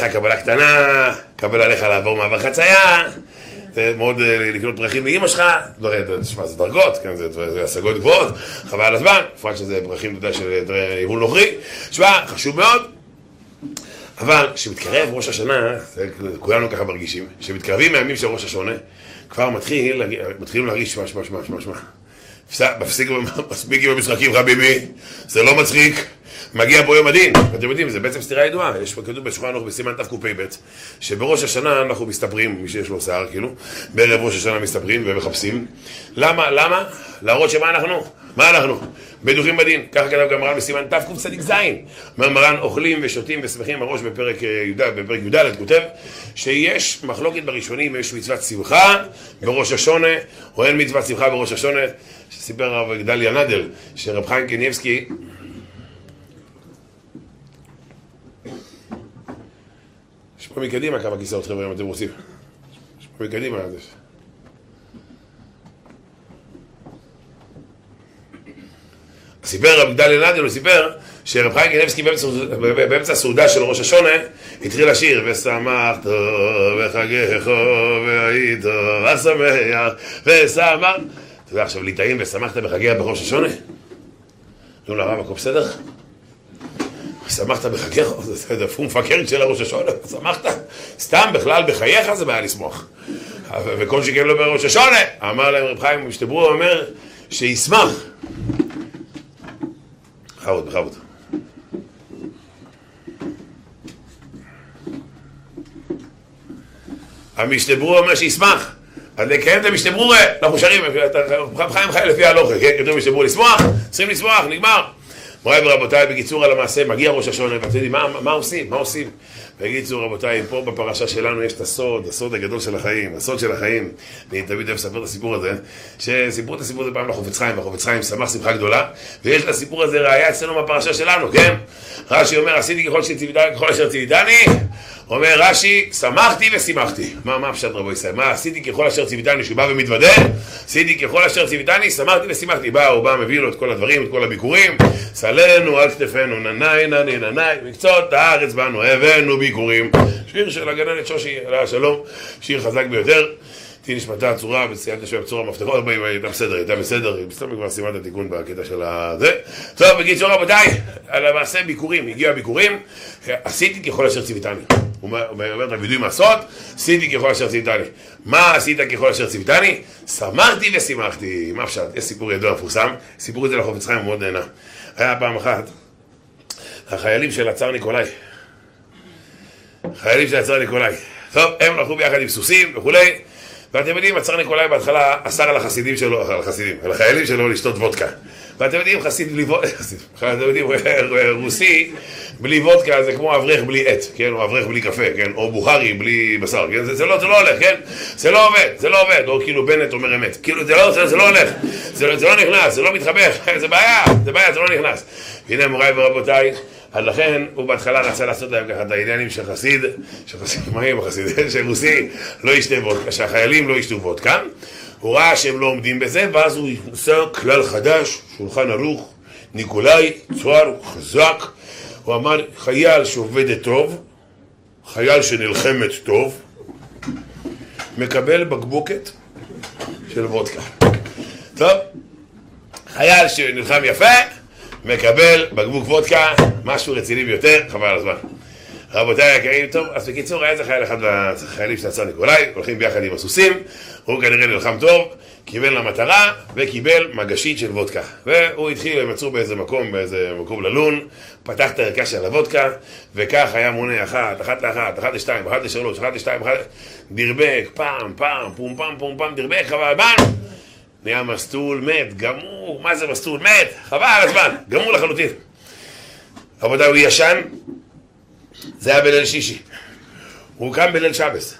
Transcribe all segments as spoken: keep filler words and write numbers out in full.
עליך קבלה קטנה, קבל עליך לעבור מעבר חצייה, מאוד לקנות פרחים לאמא שלך, תשמע, זה דרגות, זה השגות גבוהות, חבל על הזמן, בפרט שזה פרחים, אתה יודע, של יבול נוכרי, תשמע, חשוב מאוד, אבל כשמתקרב ראש השנה, כולנו ככה מרגישים, כשמתקרבים מהימים של ראש השונה, כבר מתחיל, מתחילים להרגיש שמע, שמע, שמע, שמע, שמע. מספיק עם המשחקים, חביבי, זה לא מצחיק, מגיע בו יום הדין. אתם יודעים, זה בעצם סתירה ידועה. יש כתוב בשולחן ערוך בסימן תקפ"ב, שבראש השנה אנחנו מסתפרים, מי שיש לו שיער כאילו, בערב ראש השנה מסתפרים ומחפשים. למה? למה? להראות שמה אנחנו? מה אנחנו? בטוחים בדין. ככה כתב גם מרן בסימן תקצ"ז. אומר מרן, אוכלים ושותים ושמחים הראש בפרק י"ד, בפרק י"ד כותב שיש מחלוקת בראשונים, יש מצוות שמחה בראש השונה, או אין מצוות שמחה בראש השונה, שסיפר הרב גדליה נדל, שרב חיים קניבסקי יש פה מקדימה כמה כיסאות חבר'ה אם אתם רוצים. יש פה מקדימה. סיפר רב גדליה נדל, הוא סיפר שרב חיים קניבסקי באמצע הסעודה של ראש השונה התחיל לשיר ושמחת וחגך והיית ושמח ושמח. אתה יודע עכשיו להתאים ושמחת בחגך בראש השונה? נו לרב הכל בסדר? שמחת בחגך, זה דפום מפקרת של הראש השונה, שמחת? סתם בכלל בחייך זה בעיה לשמוח. וכל שכן לא בראש השונה, אמר להם רב חיים משתברו, הוא אומר שישמח. בכבוד, בכבוד. המשתברו אומר שישמח. אז לקיים את המשתברו, אנחנו שרים, רב חיים חי לפי ההלוכה, כתוב משתברו לשמוח, צריכים לשמוח, נגמר. מוריי ורבותיי, בקיצור על המעשה, מגיע ראש השונה, ואתם יודעים, מה, מה עושים? מה עושים? בקיצור רבותיי, פה בפרשה שלנו יש את הסוד, הסוד הגדול של החיים, הסוד של החיים. אני תמיד אוהב לספר את הסיפור הזה, שסיפרו את הסיפור הזה פעם לחופץ חיים, והחופץ חיים שמח שמחה גדולה, ויש לסיפור הזה ראיה אצלנו בפרשה שלנו, כן? רש"י אומר, עשיתי ככל שציוויתני, ככל אשר ציוויתני, אומר רש"י, שמחתי ושימחתי. מה, מה פשט רבו ישראל? מה, עשיתי ככל אשר ציוויתני, שהוא בא ומתוודה? עשיתי ככל אשר ציוויתני, שמחתי ושימחתי. בא, הוא בא, מביא לו את כל הדברים, את כל הביקורים. סלנו על כתפינו, ננאי, ננאי, ננאי, מקצות הארץ בנו, הבאנו ביקורים. שיר של הגננת שושי, עליה שלום, שיר חזק ביותר. תהי נשמתה הצורה, בסייעתא שמיא בצורה מפתחות, הייתה בסדר, הייתה בסדר, בסדר כבר סיימה את התיקון בקטע של הזה. טוב, בקיצור רבותיי, על המעשה ביקורים, הגיעו הביקורים, עשיתי ככל אשר ציוויתני. הוא אומר, תבידוי מעשות, עשיתי ככל אשר ציוויתני. מה עשית ככל אשר ציוויתני? שמחתי ושימחתי. מה פשט? יש סיפור ידוע מפורסם, סיפור הזה לחופץ חיים מאוד נהנה. היה פעם אחת, החיילים של הצאר ניקולאי. חיילים של הצאר ניקולאי. טוב, הם הלכו ביחד עם סוסים וכולי. ואתם יודעים, הצאר ניקולאי בהתחלה אסר על החסידים שלו, על החסידים, על החיילים שלו לשתות וודקה. ואתם יודעים, חסיד בלי וודקה, אתם יודעים, רוסי בלי וודקה זה כמו אברך בלי עט, כן? או אברך בלי קפה, כן? או בוכרי בלי בשר, כן? זה, זה, לא, זה לא הולך, כן? זה לא עובד, זה לא עובד, או כאילו בנט אומר אמת. כאילו, זה לא, זה, זה לא הולך, זה, זה לא נכנס, זה לא מתחבר, זה בעיה, זה בעיה, זה לא נכנס. הנה מוריי ורבותיי, אז לכן הוא בהתחלה רצה לעשות להם ככה את העניינים של חסיד, של חסיד, מה עם החסיד? של רוסי לא ישתה וודקה, שהחיילים לא ישתו וודקה. הוא ראה שהם לא עומדים בזה, ואז הוא עושה כלל חדש, שולחן ערוך, ניקולאי, צוהר, חזק. הוא אמר, חייל שעובדת טוב, חייל שנלחמת טוב, מקבל בקבוקת של וודקה. טוב, חייל שנלחם יפה, מקבל בקבוק וודקה, משהו רציני ביותר, חבל על הזמן. רבותיי היקרים, טוב, אז בקיצור, היה זה חייל אחד מהחיילים של הצאר ניקולאי, הולכים ביחד עם הסוסים, הוא כנראה נלחם טוב, קיבל למטרה, וקיבל מגשית של וודקה. והוא התחיל, הם מצאו באיזה מקום, באיזה מקום ללון, פתח את הערכה של הוודקה, וכך היה מונה אחת, אחת לאחת, אחת לשתיים, אחת לשלוש, אחת לשתיים, אחת... דרבק, פעם, פעם, פום פעם, פום פעם, דרבק, חבל על הזמן. נהיה מסטול מת, גמור, מה זה מסטול מת? חבל על הזמן, גמור לחלוטין. רבותיי, הוא ישן, זה היה בליל שישי. הוא קם בליל שבס.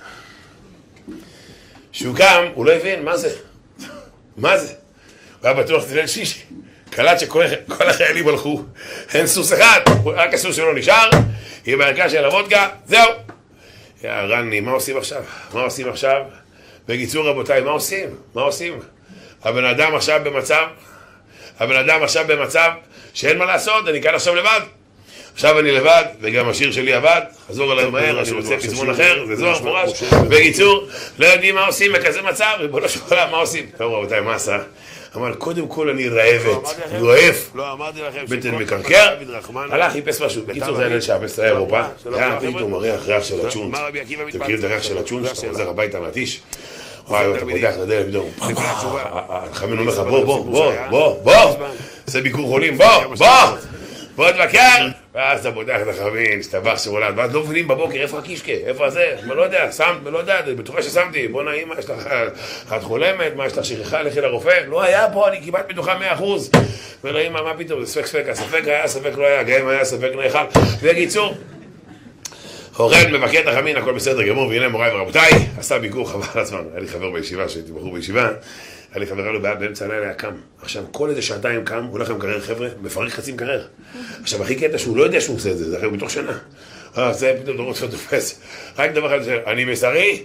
כשהוא קם, הוא לא הבין, מה זה? מה זה? הוא היה בטוח זה ליל שישי. קלט שכל החיילים הלכו, אין סוס אחד, רק הסוס שלו נשאר, עם הערכה של הוודקה, זהו. יא רני, מה עושים עכשיו? מה עושים עכשיו? בקיצור רבותיי, מה עושים? מה עושים? הבן אדם עכשיו במצב, הבן אדם עכשיו במצב שאין מה לעשות, אני כאן עכשיו לבד. עכשיו אני לבד, וגם השיר שלי עבד, חזור עליי מהר, אני רוצה פזמון אחר, זה זוהר מפורש. בקיצור, לא יודעים מה עושים בכזה מצב, ובוא לא שואלה מה עושים. טוב רבותיי, מה עשה? אמר, קודם כל אני רעבת, רועף, בטן מקרקר, הלך, חיפש משהו. בקיצור, זה הליל שהפס לאירופה, היה פתאום הריח ריח של הצ'ונט. אתם מכירים את הריח של הצ'ונט, שאתה חוזר הביתה מהטיש? וואי, אתה פותח לדלת, פתאום, חמין אומר לך, בוא, בוא, בוא, בוא, בוא, זה ביקור חולים, בוא, בוא, בוא תבקר, ואז אתה פותח את החמין, השתבח שמולד, ואז לא מבינים בבוקר איפה הקישקה, איפה זה, אני לא יודע, שמת, לא יודע, אני בטוחה ששמתי, בוא נעים, מה יש לך, את חולמת, מה יש לך שכחה, לכי לרופא, לא היה פה, אני כמעט בטוחה מאה אחוז, ונעים, מה פתאום, זה ספק ספק, הספק היה, הספק לא היה, גם היה, הספק נאכל, בקיצור, אורן מבקר את החמין, הכל בסדר גמור, והנה מוריי ורבותיי, עשה ביקור חבל על הזמן, היה לי חבר בישיבה, שהייתי בחור בישיבה, היה לי חבר לו באמצע הלילה היה קם, עכשיו כל איזה שעתיים קם, הוא הולך למקרר חבר'ה, מפרק חצי מקרר, עכשיו הכי קטע שהוא לא יודע שהוא עושה את זה, זה אחרי בתוך שנה, אה, זה פתאום דורות שלא תופס, רק דבר אחד, אני מסרי,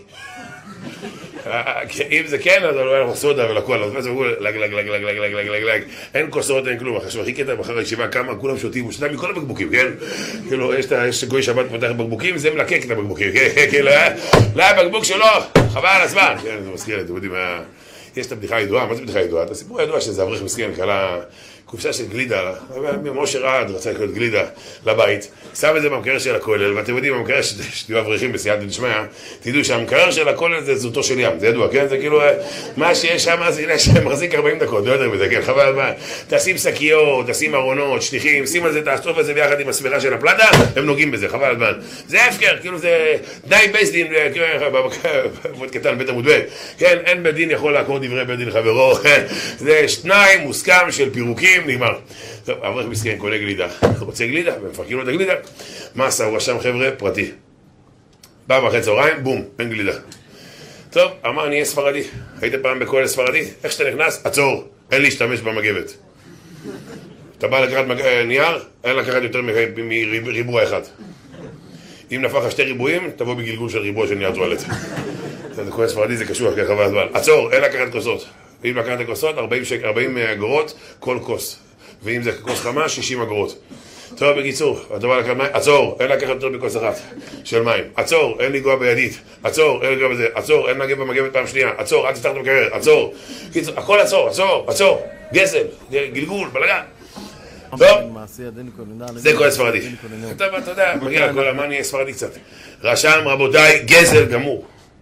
אם זה כן, אז לא היה לך סודה ולכל, אז זה לג לג לג לג לג לג לג לג, אין כוסות, אין כלום, עכשיו הכי קטע, מחר הישיבה קמה, כולם שותים, הוא שתה מכל הבקבוקים, כן? כאילו, יש גוי שבת פותח בקבוקים, זה מלקק את הבקבוקים, כאילו, לא היה בקבוק שלו, חבל על הזמן, כן, זה מזכיר, אתם יודעים, יש את הבדיחה הידועה, מה זה בדיחה הידועה? את הסיפור הידוע שזה אברך מסכן, קלה קופסה של גלידה, משה רעד רצה לקנות גלידה לבית, שם את זה במקרר של הכולל, ואתם יודעים, במקרר שתהיו אברכים בסייעתא דשמיא, תדעו שהמקרר של הכולל זה זוטו של ים, זה ידוע, כן? זה כאילו, מה שיש שם, זה הנה שמחזיק ארבעים דקות, לא יותר מזה, כן? חבל מה, תשים שקיות, תשים ארונות, שליחים, שים על זה, תאסוף את זה ביחד עם הספירה של הפלדה, הם נוגעים בזה, חבל הזמן. זה הפקר, כאילו זה די בית דין, קטן, בית עמוד ב', כן? אין בית דין יכול לעקור דברי בית דין חברו, זה שניים מוסכם של פירוקים, נגמר. טוב, אברך מסכן קונה גלידה, רוצה גלידה, ומפרקים לו את הגלידה. מה עשה? הוא רשם חבר'ה פרטי. בא ואחרי צהריים, בום, אין גלידה. טוב, אמר, אני אהיה ספרדי. היית פעם בכולל ספרדי? איך שאתה נכנס? עצור, אין להשתמש במגבת. אתה בא לקחת נייר, אין לקחת יותר מריבוע אחד. אם נפח שתי ריבועים, תבוא בגלגול של ריבוע של נייר טואלט. זה כולל ספרדי, זה קשוח, ככה והזמן. עצור, אין לקחת כוסות. ואם לקחת כוסות, ארבעים אגורות כל כוס. ואם זה כוס חמה, שישים אגורות. טוב, בקיצור, אתה בא לקחת מים, עצור, אין לקחת יותר מכוס אחת של מים. עצור, אין לגוע בידית. עצור, אין לגוע בזה. עצור, אין נגב במגבת פעם שנייה. עצור, אל תפתח את המקרר. עצור. קיצור, הכל עצור, עצור, עצור. גזל, גלגול, בלגן. טוב, זה כל הספרדי. טוב, אתה יודע, מגיע לכל המה נהיה ספרדי קצת. רשם, רבותיי, גזל גמור.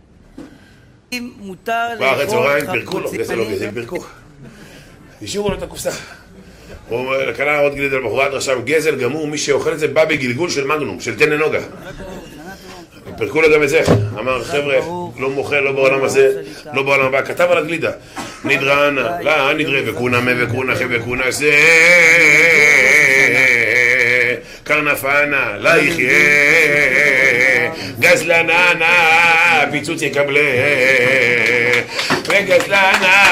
מותר לאכול צהריים, פירקו לו, גזל לא גזל, פירקו. השאירו לו את הקופסה. הוא קנה עוד גלידה למחרת, רשם גזל גמור, מי שאוכל את זה בא בגלגול של מגנום, של תן נוגה. פירקו לו גם את זה. אמר, חבר'ה, לא מוכל, לא בעולם הזה, לא בעולם הבא. כתב על הגלידה. נדרנה, לא, נדרה וקונה מה וקונה חי וקונה זה. קרנפנה, לא יחיה. גזלננה, פיצוץ יקבלה. וגזלנה,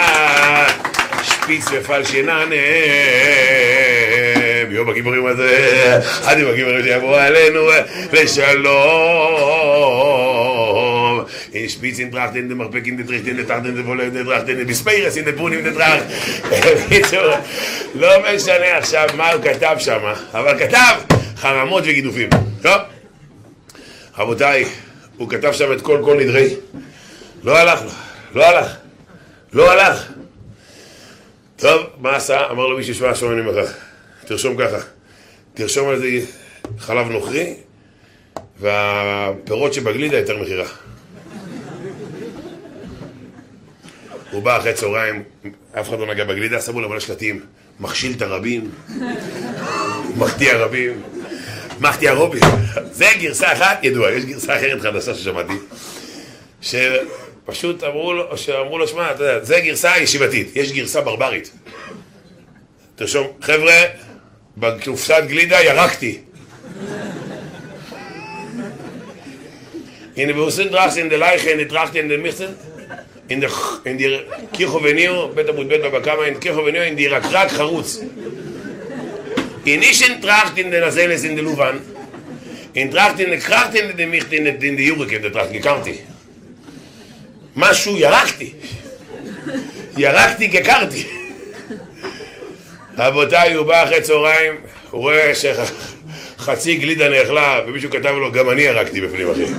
שפיץ ופלשננה. ביום הגיבורים הזה, עד יום הגיבורים שיבואו עלינו לשלום. אין שפיץ אין טראכט, אין דמרפק, אין דטריכט, אין דטראכט, אין דבולד, אין דטראכט, אין בספיירס, אין דפון, אין דטראכט. בקיצור, לא משנה עכשיו מה הוא כתב שם, אבל כתב חרמות וגידופים. טוב? רבותיי, הוא כתב שם את כל כל נדרי. לא הלך לו, לא הלך, לא הלך. טוב, מה עשה? אמר לו מי ששמע שומעים ממך. תרשום ככה, תרשום על זה חלב נוכרי, והפירות שבגלידה יותר מחירה. הוא בא אחרי צהריים, אף אחד לא נגע בגלידה, שמו לו מלא שלטים, מכשיל את הרבים, מחטיא הרבים, מחטיא הרובים. זה גרסה אחת ידועה, יש גרסה אחרת חדשה ששמעתי, שפשוט אמרו לו, שאמרו לו, שמע, אתה יודע, זה גרסה ישיבתית, יש גרסה ברברית. תרשום, חבר'ה, בקופסת גלידה ירקתי. In de Busendracht, in de Leiche, in de Tracht, in de Michten, in de in die Kirchovenio, בית עמוד בית בבקמה, in Kirchovenio, in die Rakrak חרוץ. In nicht Tracht, in de Nazeles, in de Luvan, in Tracht, in de Kracht, in de Micht, in de in de Jurik, in de Tracht, גקרתי. משהו ירקתי. ירקתי, גקרתי. רבותיי, הוא בא אחרי צהריים, הוא רואה חצי גלידה נאכלה, ומישהו כתב לו, גם אני הרגתי בפנים, אחי.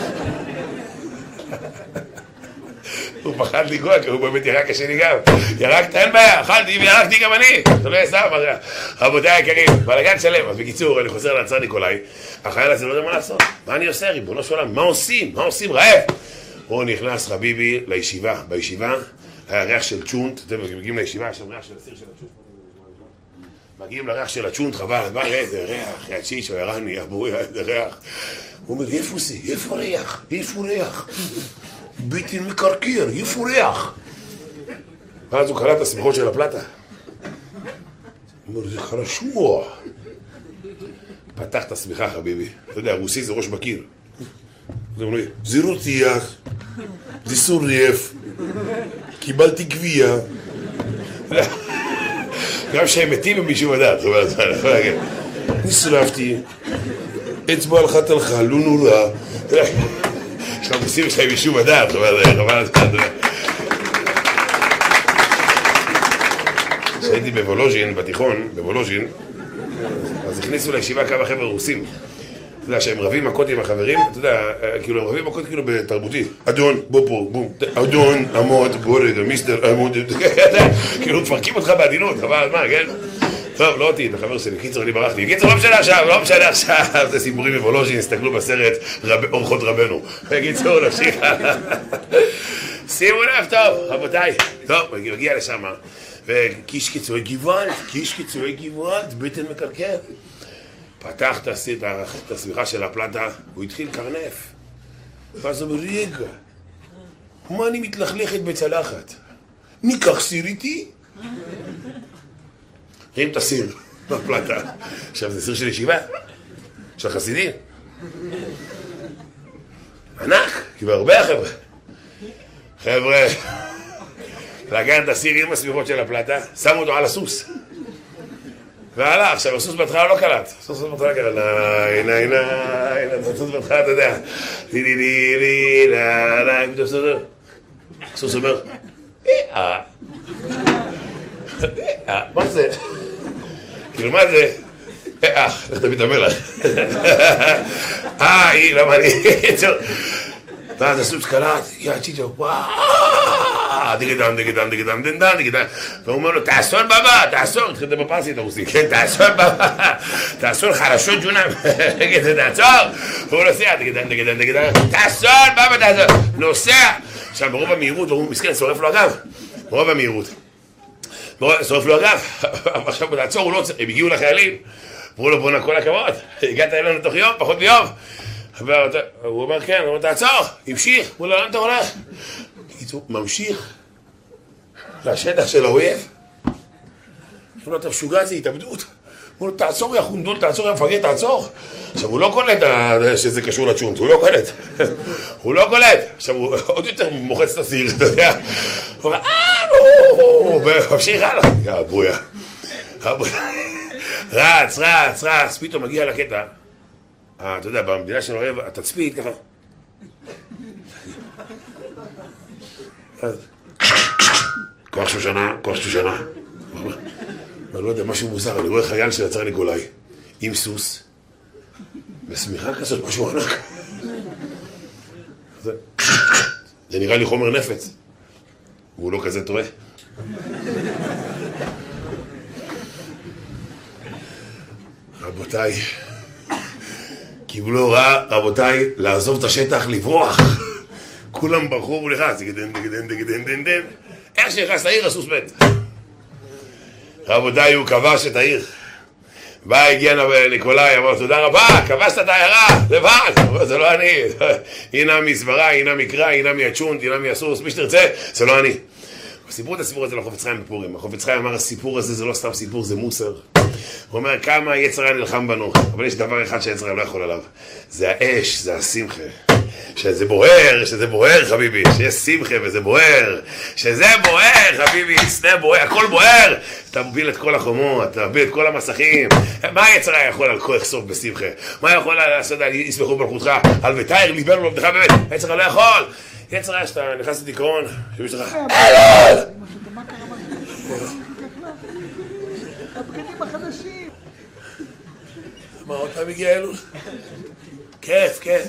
הוא פחד לגוע, כי הוא באמת ירק השני גם. ירקת, אין בעיה, אכלתי וירקתי גם אני. אתה לא יסתם, רבותיי היקרים, בלגן שלם. אז בקיצור, אני חוזר לצר ניקולאי. החייל הזה לא יודע מה לעשות. מה אני עושה, ריבונו של עולם? מה עושים? מה עושים? רעב. הוא נכנס חביבי לישיבה. בישיבה היה ריח של צ'ונט. אתם מגיעים לישיבה, יש שם ריח של הסיר של הצ'ונט. מגיעים לריח של הצ'ונט, חבל, בא, איזה ריח, יא צ'יצ'ו, יא רני, יא בויה, איזה ריח. הוא אומר, איפה זה? איפה ריח? איפה ריח? ביטין מקרקיר, איפה ריח? ואז הוא קרא את הסמיכות של הפלטה. הוא אומר, זה חרשוע. פתח את הסמיכה, חביבי. אתה יודע, רוסי זה ראש בקיר. זה אומר, זה רוטיח, זה סורף, קיבלתי גבייה. גם שהם מתים הם מישהו מדעת, זאת אומרת, אני יכול להגיד. נשרפתי, אצבע על חת הלכה, לא נורא. יש לנו עושים שלהם מישהו מדעת, זאת אומרת, חבל על זה. כשהייתי בוולוז'ין, בתיכון, בוולוז'ין, אז הכניסו לישיבה כמה חבר'ה רוסים. אתה יודע, שהם רבים מכות עם החברים, אתה יודע, כאילו, הם רבים מכות כאילו בתרבותי. אדון, בוא פה, בום, אדון, עמוד, בוא רגע, מיסטר, עמוד, כאילו, מפרקים אותך בעדינות, חבל, מה, כן? טוב, לא אותי, את החבר שלי, קיצור, אני ברחתי. קיצור, לא משנה עכשיו, לא משנה עכשיו, זה סיפורים מבולוז'ין, הסתכלו בסרט אורחות רבנו. קיצור, נמשיך. שימו לב, טוב, רבותיי. טוב, מגיע לשם, וקיש קיצורי גוואלד, קיש קיצורי גוואלד, בטן מקרקר. פתח את הסמיכה של הפלטה, הוא התחיל קרנף. ואז הוא אומר, רגע, מה אני מתלכלכת בצלחת? ניקח סיר איתי? רים את הסיר בפלטה. עכשיו זה סיר של ישיבה, של חסידים. ענק, כאילו הרבה החבר'ה. חבר'ה, לקח את הסיר עם הסמיכות של הפלטה, שם אותו על הסוס. והלך, עכשיו הסוס בהתחלה לא קלט. הסוס בהתחלה קלט. נה, נה, נה, נה, הסוס בהתחלה, אתה יודע. לי, לי, לי, לי, נה, נה, פתאום הסוס אומר. הסוס אומר, אה, אה, מה זה? כאילו, מה זה? אה, איך תביא את המלח? אה, היא, למה אני? ואז הסוס קלט, יא צ'יצ'ו, וואו, דיגדם, דיגדם, דיגדם, דנדן, דיגדם. והוא אומר לו, תעשון בבא, תעשון, התחיל לדבר פרסית הרוסי, כן, תעשון בבא, תעשון חרשות ג'ונם, תעצור, והוא נוסע, דיגדם, דיגדם, דיגדם, תעשון בבא, תעשון, נוסע. עכשיו, ברוב המהירות, הוא מסכן, שורף לו הגב, ברוב המהירות. שורף לו הגב, עכשיו הוא תעצור, הוא לא צריך, הם הגיעו לחיילים, אמרו לו, בואנה, כל הכבוד, הגעת אלינו תוך יום, פחות מיום. הוא אומר, כן, הוא אומר, תעצור, המשיך, הוא לא, לאן אתה הולך? הוא ממשיך לשטח של האויב. הוא אומר, אתה משוגע, זה התאבדות. הוא אומר, תעצור, יא חונדול, תעצור, יא מפגר, תעצור. עכשיו, הוא לא קולט שזה קשור לצ'ונט, הוא לא קולט. הוא לא קולט. עכשיו, הוא עוד יותר מוחץ את הסיר, אתה יודע. הוא אומר, אה, הוא ממשיך הלאה. יא בויה. רץ, רץ, רץ, פתאום מגיע לקטע. אתה יודע, במדינה של האויב, התצפית ככה. כוח שושנה, כוח שושנה. אני לא יודע, משהו מוזר, אני רואה חייל של הצר ניקולאי, עם סוס, ושמיכה כזאת, משהו ענק. זה נראה לי חומר נפץ, והוא לא כזה טועה. רבותיי, קיבלו הוראה, רבותיי, לעזוב את השטח, לברוח. כולם ברחו ולחץ, דגדן, דגדן, דגדן, דגדן, דגדן. איך שנכנס לעיר, הסוס מת. רבותיי, הוא כבש את העיר. בא, הגיע ניקולאי, אמר, תודה רבה, כבשת את העיירה, לבד. אמר, זה לא אני. הנה מסברה, הנה מקרא, הנה מהצ'ונט, הנה מהסוס, מי שתרצה, זה לא אני. סיפרו את הסיפור הזה לחופץ חיים בפורים. החופץ חיים אמר, הסיפור הזה זה לא סתם סיפור, זה מוסר. הוא אומר, כמה יצר היה נלחם בנו, אבל יש דבר אחד שיצר היה לא יכול עליו. זה האש, זה השמחה. שזה בוער, שזה בוער, חביבי, שיש שמחה וזה בוער, שזה בוער, חביבי, סנה בוער, הכל בוער. אתה מוביל את כל החומות, אתה מוביל את כל המסכים. מה היצר היה יכול על כל לחשוף בשמחה? מה יכול לעשות על יסמכו מלכותך? על ותאר ליבנו לעבדך באמת? היצר לא יכול. יצר היה שאתה נכנס לדיכאון, שיש לך, אלון! מה קרה מה? הבגדים החדשים. מה עוד פעם הגיע אלול? כיף, כיף.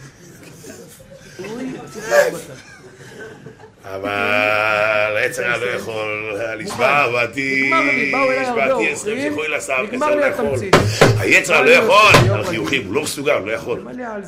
אבל היצר לא יכול לשמוע, ואתי, שבעתי עשרים שיכוי לסם, היצר לא יכול, על חיוכים, הוא לא מסוגל, הוא לא יכול.